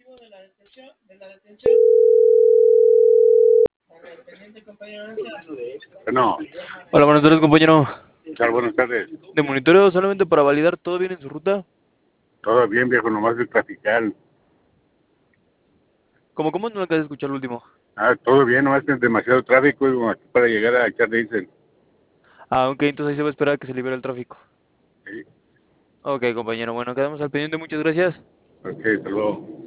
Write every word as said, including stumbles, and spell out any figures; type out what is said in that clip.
No, Hola, buenas tardes, compañero. ¿qué tal? Buenas tardes. De monitoreo solamente para validar, ¿todo bien en su ruta? Todo bien, viejo, nomás el trafical. ¿Cómo, cómo? No alcancé a escuchar el último. Ah, todo bien, nomás es demasiado tráfico y aquí para llegar a echar diésel. Ah, ok, entonces ahí se va a esperar a que se libere el tráfico. Sí, Ok, compañero, bueno, quedamos al pendiente, muchas gracias. ok, hasta luego.